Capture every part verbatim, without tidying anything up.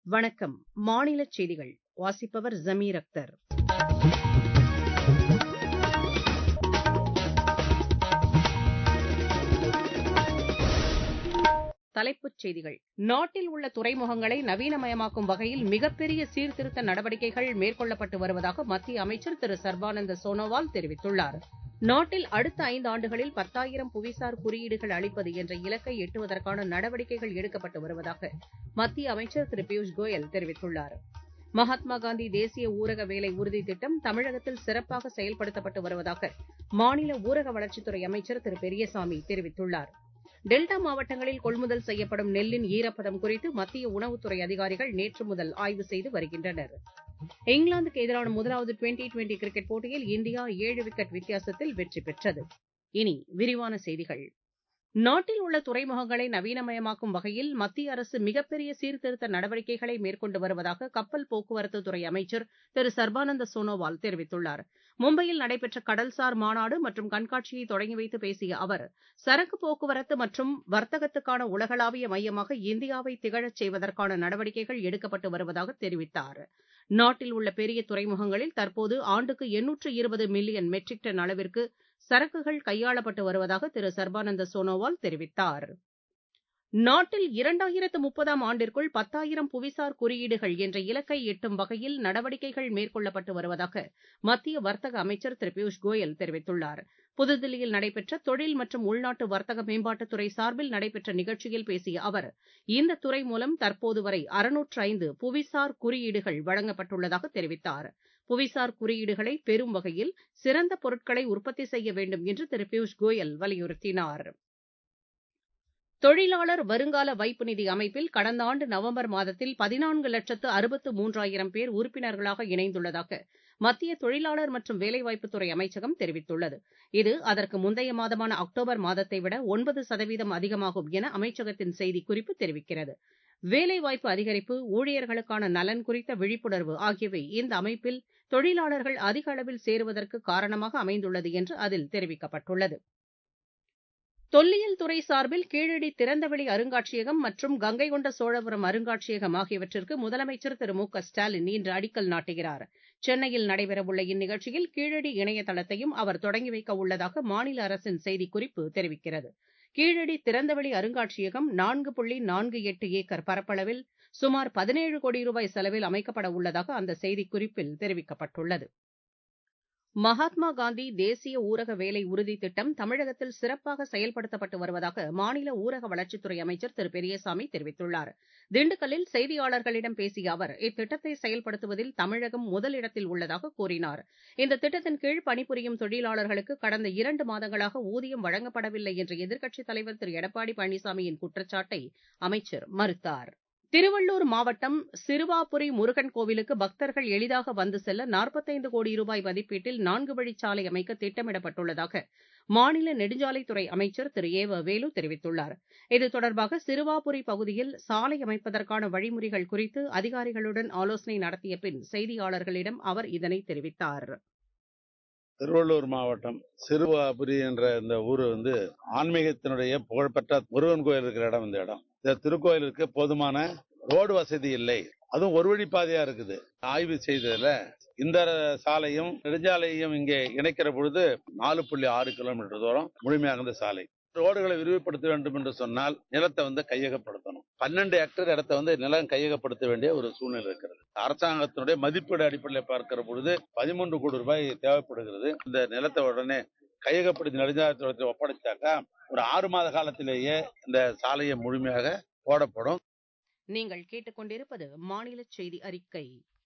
வணக்கம். மாநிலச் செய்திகள் வாசிப்பவர் ஜமீர் அக்தர். தலைப்புச் செய்திகள். நாட்டில் உள்ள துறைமுகங்களை நவீனமயமாக்கும் வகையில் மிகப்பெரிய சீர்திருத்த நடவடிக்கைகள் மேற்கொள்ளப்பட்டு வருவதாக மத்திய அமைச்சர் திரு சர்பானந்த சோனோவால் தெரிவித்துள்ளார். நாட்டில் அடுத்த ஐந்தாண்டுகளில் பத்தாயிரம் புவிசார் குறியீடுகள் அளிப்பது என்ற இலக்கை எட்டுவதற்கான நடவடிக்கைகள் எடுக்கப்பட்டு வருவதாக மத்திய அமைச்சர் திரு பியூஷ் கோயல் தெரிவித்துள்ளார். மகாத்மா காந்தி தேசிய ஊரக வேலை உறுதி திட்டம் தமிழகத்தில் சிறப்பாக செயல்படுத்தப்பட்டு வருவதாக மாநில ஊரக வளர்ச்சித்துறை அமைச்சர் திரு பெரியசாமி தெரிவித்துள்ளார். டெல்டா மாவட்டங்களில் கொள்முதல் செய்யப்படும் நெல்லின் ஈரப்பதம் குறித்து மத்திய உணவுத்துறை அதிகாரிகள் நேற்று முதல் ஆய்வு செய்து வருகின்றனர். இங்கிலாந்துக்கு எதிரான முதலாவது டுவெண்டி டுவெண்டி கிரிக்கெட் போட்டியில் இந்தியா ஏழு விக்கெட் வித்தியாசத்தில் வெற்றி பெற்றது. இனி விரிவான செய்திகள். நாட்டில் உள்ள துறைமுகங்களை நவீனமயமாக்கும் வகையில் மத்திய அரசு மிகப்பெரிய சீர்திருத்த நடவடிக்கைகளை மேற்கொண்டு வருவதாக கப்பல் போக்குவரத்துத்துறை அமைச்சர் திரு சர்பானந்த சோனோவால் தெரிவித்துள்ளார். மும்பையில் நடைபெற்ற கடல்சார் மாநாடு மற்றும் கண்காட்சியை தொடங்கி வைத்து பேசிய அவர், சரக்கு போக்குவரத்து மற்றும் வர்த்தகத்துக்கான உலகளாவிய மையமாக இந்தியாவை திகழச் செய்வதற்கான நடவடிக்கைகள் எடுக்கப்பட்டு வருவதாக தெரிவித்தார். நாட்டில் உள்ள பெரிய துறைமுகங்களில் தற்போது ஆண்டுக்கு எண்ணூற்று இருபது மில்லியன் மெட்ரிக் டன் அளவிற்கு சரக்குகள் கையாளப்பட்டு வருவதாக திரு சர்பானந்த சோனோவால் தெரிவித்தார். நாட்டில் இரண்டாயிரத்து முப்பதாம் ஆண்டிற்குள் பத்தாயிரம் புவிசார் குறியீடுகள் என்ற இலக்கை எட்டும் வகையில் நடவடிக்கைகள் மேற்கொள்ளப்பட்டு வருவதாக மத்திய வர்த்தக அமைச்சர் திரு பியூஷ் கோயல் தெரிவித்துள்ளார். புதுதில்லியில் நடைபெற்ற தொழில் மற்றும் உள்நாட்டு வர்த்தக மேம்பாட்டுத்துறை சார்பில் நடைபெற்ற நிகழ்ச்சியில் பேசிய அவர், இந்த துறை மூலம் தற்போது வரை அறுநூற்று ஐந்து புவிசார் குறியீடுகள் வழங்கப்பட்டுள்ளதாக தெரிவித்தார். புவிசார் குறியீடுகளை பெறும் வகையில் சிறந்த பொருட்களை உற்பத்தி செய்ய வேண்டும் என்று திரு பியூஷ் கோயல் வலியுறுத்தினார். தொழிலாளர் வருங்கால வைப்பு நிதி அமைப்பில் கடந்த ஆண்டு நவம்பர் மாதத்தில் பதினான்கு லட்சத்து அறுபத்து மூன்றாயிரம் பேர் உறுப்பினர்களாக இணைந்துள்ளதாக மத்திய தொழிலாளர் மற்றும் வேலைவாய்ப்புத்துறை அமைச்சகம் தெரிவித்துள்ளது. இது அதற்கு முந்தைய மாதமான அக்டோபர் மாதத்தை விட ஒன்பது சதவீதம் அதிகமாகும் என அமைச்சகத்தின் செய்திக்குறிப்பு தெரிவிக்கிறது. வேலைவாய்ப்பு அதிகரிப்பு, ஊழியர்களுக்கான நலன் குறித்த விழிப்புணர்வு ஆகியவை இந்த அமைப்பில் தொழிலாளர்கள் அதிக அளவில் சேருவதற்கு காரணமாக அமைந்துள்ளது என்று அதில் தெரிவிக்கப்பட்டுள்ளது. தொல்லியல் துறை சார்பில் கீழடி திறந்தவெளி அருங்காட்சியகம் மற்றும் கங்கை கொண்ட சோழபுரம் அருங்காட்சியகம் ஆகியவற்றிற்கு முதலமைச்சர் திரு மு க ஸ்டாலின் இன்று அடிக்கல் நாட்டுகிறார். சென்னையில் நடைபெறவுள்ள இந்நிகழ்ச்சியில் கீழடி இணையதளத்தையும் அவர் தொடங்கி வைக்க உள்ளதாக மாநில அரசின் செய்திக்குறிப்பு தெரிவிக்கிறது. கீழடி திறந்தவெளி அருங்காட்சியகம் நான்கு புள்ளி நான்கு எட்டு ஏக்கர் பரப்பளவில் சுமார் பதினேழு கோடி ரூபாய் செலவில் அமைக்கப்பட உள்ளதாக அந்த செய்திக்குறிப்பில் தெரிவிக்கப்பட்டுள்ளது. மகாத்மா காந்தி தேசிய ஊரக வேலை உறுதி திட்டம் தமிழகத்தில் சிறப்பாக செயல்படுத்தப்பட்டு வருவதாக மாநில ஊரக வளர்ச்சித்துறை அமைச்சர் திரு பெரியசாமி தெரிவித்துள்ளார். திண்டுக்கல்லில் செய்தியாளர்களிடம் பேசிய அவர், இத்திட்டத்தை செயல்படுத்துவதில் தமிழகம் முதலிடத்தில் உள்ளதாக கூறினார். இந்த திட்டத்தின் கீழ் பணிபுரியும் தொழிலாளர்களுக்கு கடந்த இரண்டு மாதங்களாக ஊதியம் வழங்கப்படவில்லை என்ற எதிர்க்கட்சித் தலைவர் திரு எடப்பாடி பழனிசாமியின் குற்றச்சாட்டை அமைச்சர் மறுத்தார். திருவள்ளூர் மாவட்டம் சிறுவாபுரி முருகன் கோவிலுக்கு பக்தர்கள் எளிதாக வந்து செல்ல நாற்பத்தைந்து கோடி ரூபாய் மதிப்பீட்டில் நான்கு வழிச்சாலை அமைக்க திட்டமிடப்பட்டுள்ளதாக மாநில நெடுஞ்சாலைத்துறை அமைச்சர் திரு ஏ வ வேலு தெரிவித்துள்ளார். இது தொடர்பாக சிறுவாபுரி பகுதியில் சாலை அமைப்பதற்கான வழிமுறைகள் குறித்து அதிகாரிகளுடன் ஆலோசனை நடத்திய பின் செய்தியாளர்களிடம் அவர் இதனை தெரிவித்தார். திருவள்ளூர் மாவட்டம் சிறுவாபுரி என்ற இந்த ஊர் வந்து ஆன்மீகத்தினுடைய புகழ்பெற்ற முருகன் கோயில் இருக்கிற இடம். இந்த இடம் இந்த திருக்கோயிலுக்கு போதுமான ரோடு வசதி இல்லை, அதுவும் ஒரு வழி பாதையா இருக்குது. ஆய்வு செய்ததுல இந்த சாலையும் நெடுஞ்சாலையும் இங்கே இணைக்கிற பொழுது நாலு புள்ளி ஆறு கிலோமீட்டர் தூரம் முழுமையாக இந்த சாலை. ரோடுகளை விரிவுபடுத்த வேண்டும் என்று சொன்னால் நிலத்தை வந்து கையகப்படுத்தணும். பன்னெண்டு ஹெக்டேர் இடத்தை வந்து நிலம் கையகப்படுத்த வேண்டிய ஒரு சூழ்நிலை இருக்கிறது. அரசாங்கத்தினுடைய மதிப்பீடு அடிப்படையில் பார்க்கிற பொழுது பதிமூன்று கோடி ரூபாய் தேவைப்படுகிறது. இந்த நிலத்தை உடனே கையகப்படுத்தி நெடுஞ்சாலைத்துறை ஒப்படைச்சாக்கா ஒரு ஆறு மாத காலத்திலேயே இந்த சாலையை முழுமையாக போடப்படும். நீங்கள் கேட்டுக்கொண்டிருப்பது மாநில செய்தி அறிக்கை.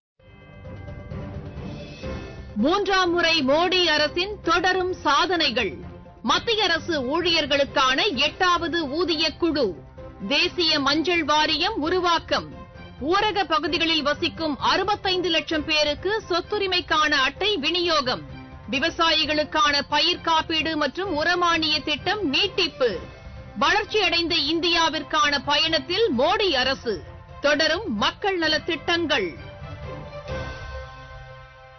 மூன்றாம் முறை மோடி அரசின் தொடரும் சாதனைகள். மத்திய அரசு ஊழியர்களுக்கான எட்டாவது ஊதிய குழு, தேசிய மஞ்சள் வாரியம் உருவாக்கம், ஊரக பகுதிகளில் வசிக்கும் அறுபத்தைந்து லட்சம் பேருக்கு சொத்துரிமைக்கான அட்டை விநியோகம், விவசாயிகளுக்கான பயிர் காப்பீடு மற்றும் உரமானிய திட்டம் நீட்டிப்பு, வளர்ச்சியடைந்த இந்தியாவிற்கான பயணத்தில் மோடி அரசு, தொடரும் மக்கள் நலத் திட்டங்கள்.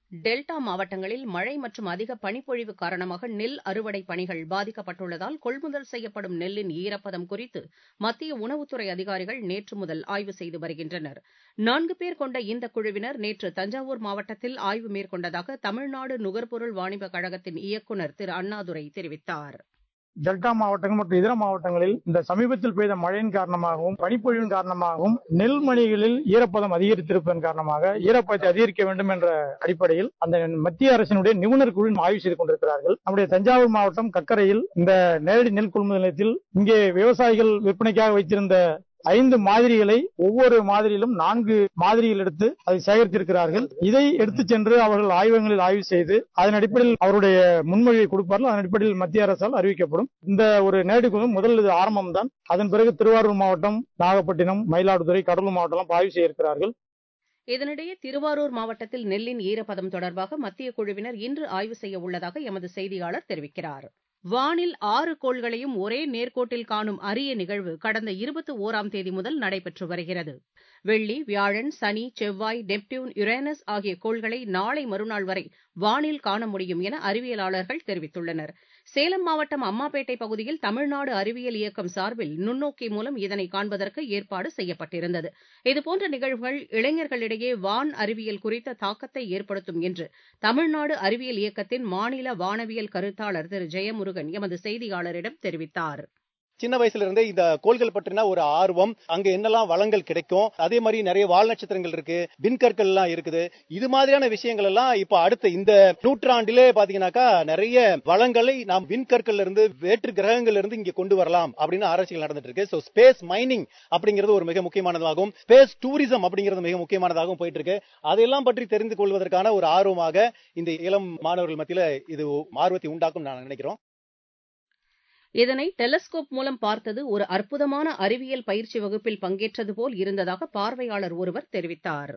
டெல்டா மாவட்டங்களில் மழை மற்றும் அதிக பனிப்பொழிவு காரணமாக நெல் அறுவடை பணிகள் பாதிக்கப்பட்டுள்ளதால் கொள்முதல் செய்யப்படும் நெல்லின் ஈரப்பதம் குறித்து மத்திய உணவுத்துறை அதிகாரிகள் நேற்று முதல் ஆய்வு செய்து வருகின்றனர். நான்கு பேர் கொண்ட இந்த குழுவினர் நேற்று தஞ்சாவூர் மாவட்டத்தில் ஆய்வு மேற்கொண்டதாக தமிழ்நாடு நுகர்பொருள் வாணிபக் கழகத்தின் இயக்குநர் திரு அண்ணாதுரை தெரிவித்தார். டெல்டா மாவட்டங்கள் மற்றும் இதர மாவட்டங்களில் இந்த சமீபத்தில் பெய்த மழையின் காரணமாகவும் பனிப்பொழிவின் காரணமாகவும் நெல்மணிகளில் ஈரப்பதம் அதிகரித்திருப்பதன் காரணமாக ஈரப்பதத்தை அதிகரிக்க வேண்டும் என்ற அடிப்படையில் அந்த மத்திய அரசினுடைய நிபுணர் குழு ஆய்வு செய்து கொண்டிருக்கிறார்கள். நம்முடைய தஞ்சாவூர் மாவட்டம் கக்கரையில் இந்த நேரடி நெல் கொள்முதல் நிலையத்தில் இங்கே விவசாயிகள் விற்பனைக்காக வைத்திருந்த ஐந்து மாதிரிகளை ஒவ்வொரு மாதிரியிலும் நான்கு மாதிரிகள் எடுத்து அதை சேகரித்திருக்கிறார்கள். இதை எடுத்துச் சென்று அவர்கள் ஆய்வகங்களில் ஆய்வு செய்து அதன் அடிப்படையில் அவருடைய முன்மொழியை கொடுப்பார்கள். அதன் அடிப்படையில் மத்திய அரசால் அறிவிக்கப்படும். இந்த ஒரு நேரடி குழு முதல் இது ஆரம்பம் தான். அதன் பிறகு திருவாரூர் மாவட்டம், நாகப்பட்டினம், மயிலாடுதுறை, கடலூர் மாவட்டம் ஆய்வு செய்ய இருக்கிறார்கள். இதனிடையே திருவாரூர் மாவட்டத்தில் நெல்லின் ஈரப்பதம் தொடர்பாக மத்திய குழுவினர் இன்று ஆய்வு செய்ய உள்ளதாக எமது செய்தியாளர் தெரிவிக்கிறார். வானில் ஆறு கோள்களையும் ஒரே நேர்கோட்டில் காணும் அரிய நிகழ்வு கடந்த இருபத்தி ஒராம் தேதி முதல் நடைபெற்று வருகிறது. வெள்ளி, வியாழன், சனி, செவ்வாய், நெப்டியூன், யுரேனஸ் ஆகிய கோள்களை நாளை மறுநாள் வரை வானில் காண முடியும் என அறிவியலாளர்கள் தெரிவித்துள்ளனர். சேலம் மாவட்டம் அம்மாபேட்டை பகுதியில் தமிழ்நாடு அறிவியல் இயக்கம் சார்பில் நுண்ணோக்கி மூலம் இதனை காண்பதற்கு ஏற்பாடு செய்யப்பட்டிருந்தது. இதுபோன்ற நிகழ்வுகள் இளைஞர்களிடையே வான் அறிவியல் குறித்த தாக்கத்தை ஏற்படுத்தும் என்று தமிழ்நாடு அறிவியல் இயக்கத்தின் மாநில வானவியல் கருத்தாளர் திரு ஜெயமுருகன் எமது செய்தியாளரிடம் தெரிவித்தார். சின்ன வயசுல இருந்தே இந்த கோள்கள் பற்றின ஒரு ஆர்வம், அங்க என்னெல்லாம் வளங்கள் கிடைக்கும், அதே மாதிரி நிறைய வால் நட்சத்திரங்கள் இருக்கு, விண்கற்கள் எல்லாம் இருக்குது. இது மாதிரியான விஷயங்கள் எல்லாம் இப்ப அடுத்த இந்த நூற்றாண்டிலே பாத்தீங்கன்னாக்கா நிறைய வளங்களை நாம் விண்கற்கள்ல இருந்து வேற்று கிரகங்கள்ல இருந்து இங்க கொண்டு வரலாம் அப்படின்னு ஆராய்ச்சிகள் நடந்துட்டு இருக்கு. சோ ஸ்பேஸ் மைனிங் அப்படிங்கிறது ஒரு மிக முக்கியமானதாகும், ஸ்பேஸ் டூரிசம் அப்படிங்கிறது மிக முக்கியமானதாகவும் போயிட்டு இருக்கு. அதையெல்லாம் பற்றி தெரிந்து கொள்வதற்கான ஒரு ஆர்வமாக இந்த இளம் மாணவர்கள் மத்தியில இது ஆர்வத்தை உண்டாக்கும் நான் நினைக்கிறோம். இதனை டெலஸ்கோப் மூலம் பார்த்தது ஒரு அற்புதமான அறிவியல் பயிற்சி வகுப்பில் பங்கேற்றது போல் இருந்ததாக பார்வையாளர் ஒருவர் தெரிவித்தார்.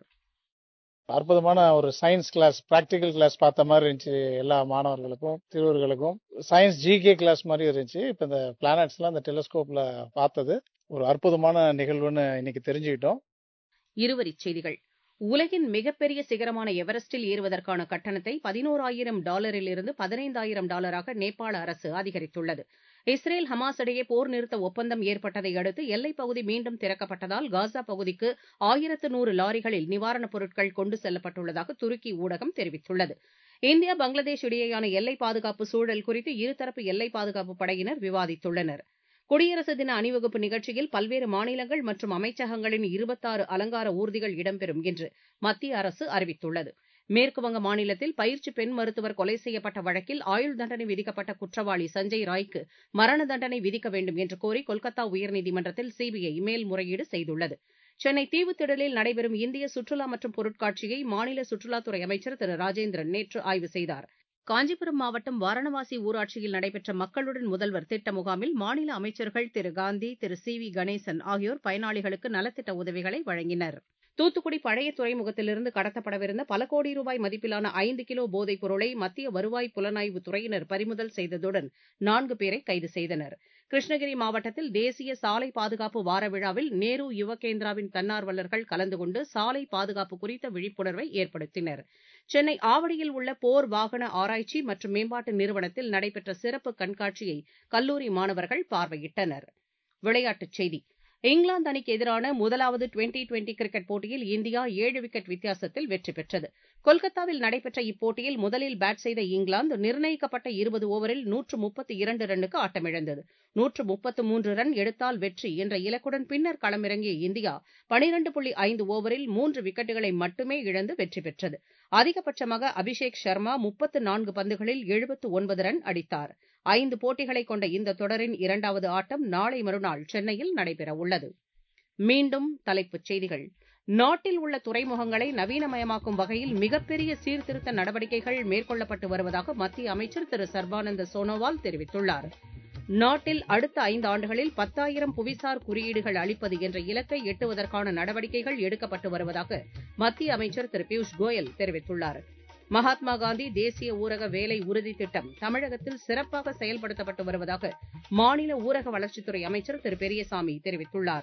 அற்புதமான ஒரு சயின்ஸ் கிளாஸ், பிராக்டிக்கல் கிளாஸ் பார்த்த மாதிரி இருந்துச்சு. எல்லா மாணவர்களுக்கும் சிறுவர்களுக்கும் சயின்ஸ் ஜிகே கிளாஸ் மாதிரி இருந்துச்சு. இப்ப இந்த பிளானட்ஸ் எல்லாம் இந்த டெலஸ்கோப்ல பார்த்தது ஒரு அற்புதமான நிகழ்வுன்னு இன்னைக்கு தெரிஞ்சுக்கிட்டோம். இருவரிச் செய்திகள். உலகின் மிகப்பெரிய சிகரமான எவரெஸ்டில் ஏறுவதற்கான கட்டணத்தை பதினோராயிரம் டாலரில் இருந்து பதினைந்தாயிரம் டாலராக நேபாள அரசு அதிகரித்துள்ளது. இஸ்ரேல் ஹமாஸ் இடையே போர் நிறுத்த ஒப்பந்தம் ஏற்பட்டதை அடுத்து எல்லைப் பகுதி மீண்டும் திறக்கப்பட்டதால் காசா பகுதிக்கு ஆயிரத்து நூறு லாரிகளில் நிவாரணப் பொருட்கள் கொண்டு செல்லப்பட்டுள்ளதாக துருக்கி ஊடகம் தெரிவித்துள்ளது. இந்தியா பங்களாதேஷ் இடையேயான எல்லை பாதுகாப்பு சூழல் குறித்து இருதரப்பு எல்லை பாதுகாப்பு படையினர் விவாதித்துள்ளனர். குடியரசு தின அணிவகுப்பு நிகழ்ச்சியில் பல்வேறு மாநிலங்கள் மற்றும் அமைச்சகங்களின் இருபத்தாறு அலங்கார ஊர்திகள் இடம்பெறும் என்று மத்திய அரசு அறிவித்துள்ளது. மேற்குவங்க மாநிலத்தில் பயிற்சி பெண் மருத்துவர் கொலை செய்யப்பட்ட வழக்கில் ஆயுள் தண்டனை விதிக்கப்பட்ட குற்றவாளி சஞ்சய் ராய்க்கு மரண தண்டனை விதிக்க வேண்டும் என்று கோரி கொல்கத்தா உயர்நீதிமன்றத்தில் சிபிஐ மேல்முறையீடு செய்துள்ளது. சென்னை தீவுத்திடலில் நடைபெறும் இந்திய சுற்றுலா மற்றும் பொருட்காட்சியை மாநில சுற்றுலாத்துறை அமைச்சர் திரு ராஜேந்திரன் நேற்று ஆய்வு செய்தார். காஞ்சிபுரம் மாவட்டம் வாரணவாசி ஊராட்சியில் நடைபெற்ற மக்களுடன் முதல்வர் திட்ட முகாமில் மாநில அமைச்சர்கள் திரு காந்தி, திரு சி வி கணேசன் ஆகியோர் பயனாளிகளுக்கு நலத்திட்ட உதவிகளை வழங்கினர். தூத்துக்குடி பழைய துறைமுகத்திலிருந்து கடத்தப்படவிருந்த பல கோடி ரூபாய் மதிப்பிலான ஐந்து கிலோ போதைப் பொருளை மத்திய வருவாய் புலனாய்வு துறையினர் பறிமுதல் செய்ததுடன் நான்கு பேரை கைது செய்தனர். கிருஷ்ணகிரி மாவட்டத்தில் தேசிய சாலை பாதுகாப்பு வார விழாவில் நேரு யுவகேந்திராவின் தன்னார்வலர்கள் கலந்து கொண்டு சாலை பாதுகாப்பு குறித்த விழிப்புணர்வை ஏற்படுத்தினர். சென்னை ஆவடியில் உள்ள போர் வாகன ஆராய்ச்சி மற்றும் மேம்பாட்டு நிறுவனத்தில் நடைபெற்ற சிறப்பு கண்காட்சியை கல்லூரி மாணவர்கள் பார்வையிட்டனர். விளையாட்டுச் செய்தி. இங்கிலாந்து அணிக்கு எதிரான முதலாவது டுவெண்டி டுவெண்டி கிரிக்கெட் போட்டியில் இந்தியா ஏழு விக்கெட் வித்தியாசத்தில் வெற்றி பெற்றது. கொல்கத்தாவில் நடைபெற்ற இப்போட்டியில் முதலில் பேட் செய்த இங்கிலாந்து நிர்ணயிக்கப்பட்ட இருபது ஓவரில் நூற்று முப்பத்தி இரண்டு ரன்னுக்கு ஆட்டமிழந்தது. நூற்று முப்பத்து மூன்று ரன் எடுத்தால் வெற்றி என்ற இலக்குடன் பின்னர் களமிறங்கிய இந்தியா பனிரண்டு புள்ளி ஐந்து ஓவரில் மூன்று விக்கெட்டுகளை மட்டுமே இழந்து வெற்றி பெற்றது. அதிகபட்சமாக அபிஷேக் சர்மா முப்பத்து நான்கு பந்துகளில் எழுபத்து ஒன்பது ரன் அடித்தார். ஐந்து போட்டிகளை கொண்ட இந்த தொடரின் இரண்டாவது ஆட்டம் நாளை மறுநாள் சென்னையில் நடைபெறவுள்ளது. மீண்டும் தலைப்புச் செய்திகள். நாட்டில் உள்ள துறைமுகங்களை நவீனமயமாக்கும் வகையில் மிகப்பெரிய சீர்திருத்த நடவடிக்கைகள் மேற்கொள்ளப்பட்டு வருவதாக மத்திய அமைச்சர் திரு சர்பானந்த சோனோவால் தெரிவித்துள்ளார். நாட்டில் அடுத்த ஐந்தாண்டுகளில் பத்தாயிரம் புவிசார் குறியீடுகள் அளிப்பது என்ற இலக்கை எட்டுவதற்கான நடவடிக்கைகள் எடுக்கப்பட்டு வருவதாக மத்திய அமைச்சர் திரு பியூஷ் கோயல் தெரிவித்துள்ளார். மகாத்மா காந்தி தேசிய ஊரக வேலை உறுதி திட்டம் தமிழகத்தில் சிறப்பாக செயல்படுத்தப்பட்டு வருவதாக மாநில ஊரக வளர்ச்சித்துறை அமைச்சர் திரு பெரியசாமி தெரிவித்துள்ளார்.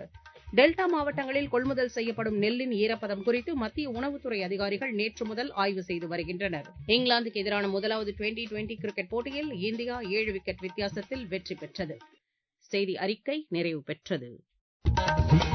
டெல்டா மாவட்டங்களில் கொள்முதல் செய்யப்படும் நெல்லின் ஈரப்பதம் குறித்து மத்திய உணவுத்துறை அதிகாரிகள் நேற்று முதல் ஆய்வு செய்து வருகின்றனர். இங்கிலாந்துக்கு எதிரான முதலாவது டுவெண்டி டுவெண்டி கிரிக்கெட் போட்டியில் இந்தியா ஏழு விக்கெட் வித்தியாசத்தில் வெற்றி பெற்றது. செய்தி அறிக்கை நிறைவு பெற்றது.